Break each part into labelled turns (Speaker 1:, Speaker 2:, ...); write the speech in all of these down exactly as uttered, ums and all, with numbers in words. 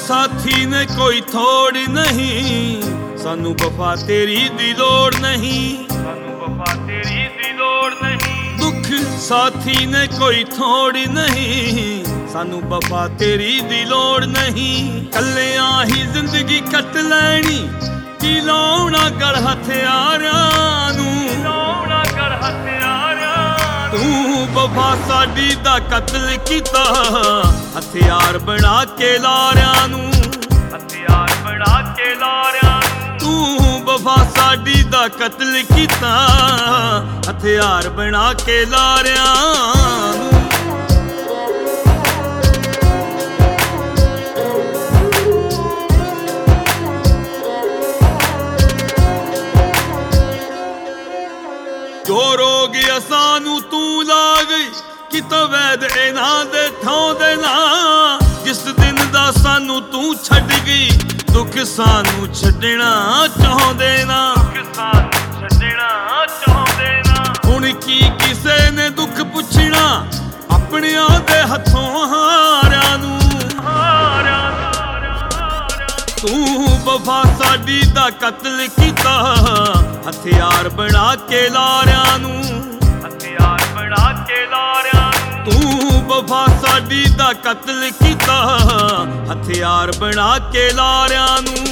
Speaker 1: साथी ने कोई थोड़ नहीं, सानू वफा तेरी दी लोड़ नहीं, सानू वफा तेरी दी लोड़ नहीं। दुख साथी ने कोई थोड़ नहीं, सानू वफा तेरी दी लोड़ नहीं। कल्लियां ही जिंदगी कट लैनी, की लाउणा गल हथियारां नूं, लाउणा गल हथियारां। तू वफा साडी दा कत्ल कीता, हथियार बना के लारियां नूं, हथियार बना के लारियां। तू वफा साडी दा कत्ल कीता, हथियार बना के लारियां नूं। जो रोग सानू तू ला गई, कितो वैद इन्हां दे थां दे ना। जिस दिन दा सानू तू छड्ड गई, दुख सानू छड्डना चाहुंदे ना, दुख सानू छड्डना चाहुंदे ना। हुण की किसे ने दुख पुछना, अपनियां दे हथों हारियां नूं, हारियां। तू वफा साडी दा कत्ल कीता, हथियार बना के लारियां नूं, हथियार बना के लारियां। तू वफा साडी दा कत्ल कीता, हथियार बना के लारियां नूं।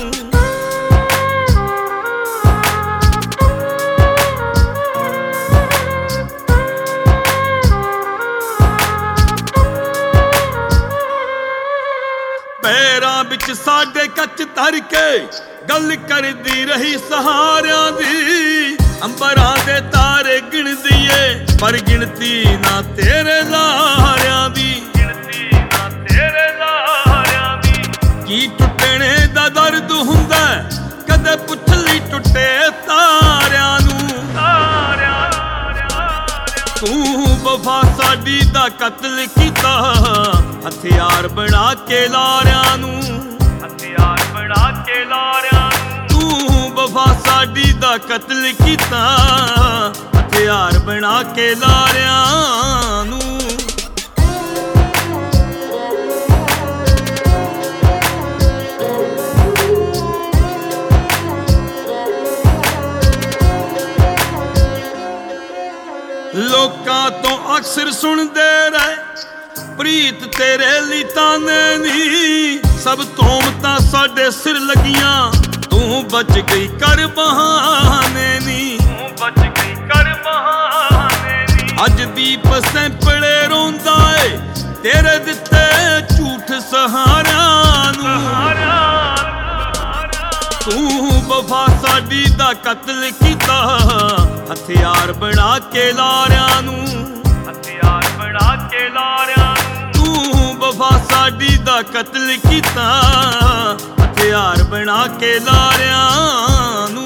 Speaker 1: पैरां विच साडे कच धर के गल करदी रही सहारियां दी। अंबरां दे तारे गिणदी ए, पर गिणती ना तेरे लारियां दी, गिणती ना तेरे लारियां दी। की टुटणे दा दर्द हुंदा, कदे पुछ लई टुटे तारियां नूं, तारियां। तू वफा साडी दा कत्ल कीता, हथियार बना के लारियां नूं, हथियार बना के लारियां। तू वफा साडी दा कत्ल कीता, हथियार बना के लारियां नूं। लोकां तो अक्सर सुनदे रहे, प्रीत तेरे ली ताने नी। सब तोहमतां साडे सिर लगियां, तू बच गई कर बहाने नी, तू बच गई कर बहाने नी। अज दीप सैंपले रोंदा ए, तेरे दिते झूठ सहारियां नूं। तू वफा साडी दा कत्ल कीता, हथियार बना के लारियां नूं, हथियार बना के लारियां। तू वफा साडी दा कत्ल कीता, हथियार बना के लारियां नूं।